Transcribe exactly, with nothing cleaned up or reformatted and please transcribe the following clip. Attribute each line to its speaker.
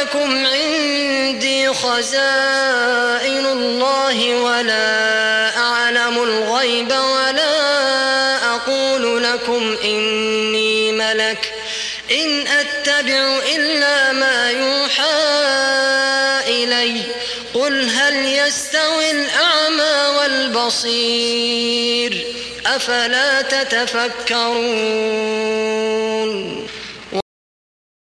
Speaker 1: لكم عندي خزائن الله ولا أعلم الغيب ولا أقول لكم إني ملك إن أتبع إلا ما يوحى إلي قل هل يستوي الأعمى والبصير أفلا تتفكرون